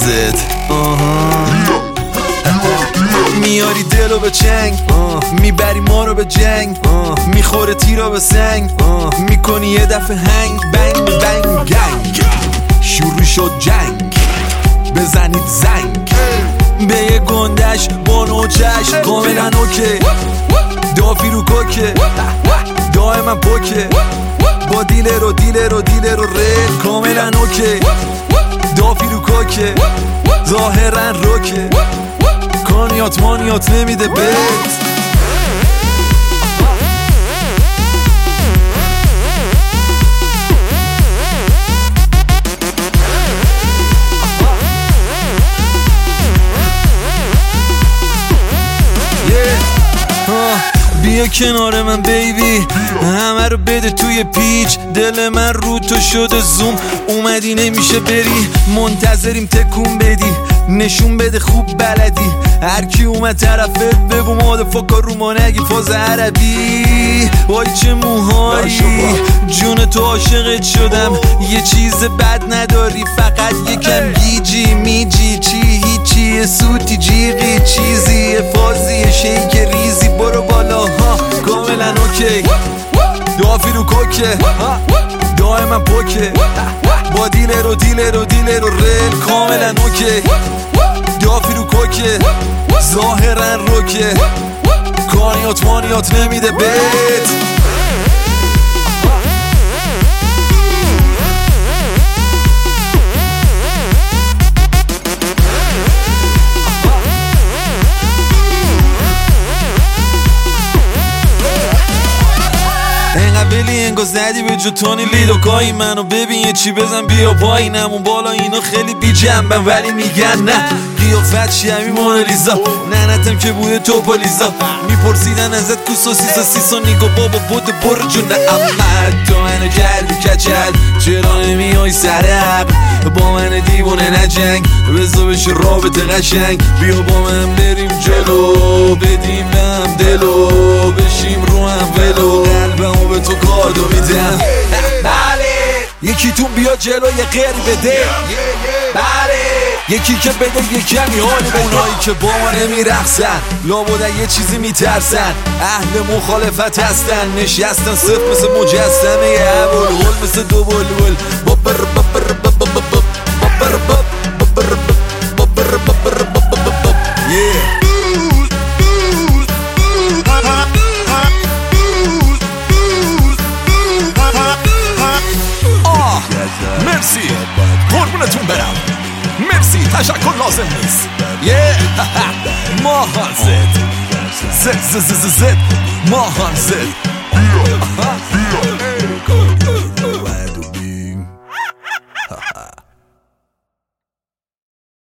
زد میاری دلو به چنگ میبری ما رو به جنگ میخوره تیرا به سنگ میکنی یه دفعه هنگ بنگ بنگ گنگ شروع شد جنگ بزنید زنگ به یه گندش با نوچش کاملا اوکی دافی رو کوکه دائما پوکه با دیلر و رد کاملا اوکی دافی رو کوکه ظاهرا روکه کانیات مانیات نمیده بهت بیا کنار من بیبی همه رو بده توی پیچ دل من رو تو شده زوم اومدی نمیشه بری منتظریم تکون بدی نشون بده خوب بلدی هر کی اومد طرفت بگو مادفاکا رو ما نگی فاز عربی وای چه موهایی جون تو عاشقت شدم یه چیز بد نداری فقط یکم گیجی میجی چی هیچی سوتی جیغی چیزی فازی شیک ریزی برو بالا ها کاملا اوکی دافی رو کوکه دائما پوکه با دیلر و رل کاملا اوکی دافی رو کوکه ظاهرا روکه کانیات مانیات نمیده بهت ولی انگار زدی به جو تونی لیدوکایی منو ببین یه چی بزن بیا پایینم اون بالا اینا خیلی بی جنبن ولی میگن نه قیافت شمی مونالیزا ننتم که بوده توپالیزا میپرسیدن ازت کوسوسیزا سیسا نیگو بابا بوده برو جونه اما تو منو کردی کچل چرا نمیای سرق با من دیوونه نجنگ بزا بشه رابطه قشنگ بیا با من بریم جلو بدیم به هم دلو بشیم رو هم ولو قلبمو به تو کادو میدم بله یکی تون بیا جلو یه غیری بده بله یکی که بده یه کمی حال به اونایی که با ما نمیرقصن لابد یه چیزی میترسن اهل مخالفت هستن نشستن صرف مثل مجسمه یه هول مثل دو بلبل مرسی قربونتون برم مرسی تشکر لازم نیست ماهان زد ماهان زد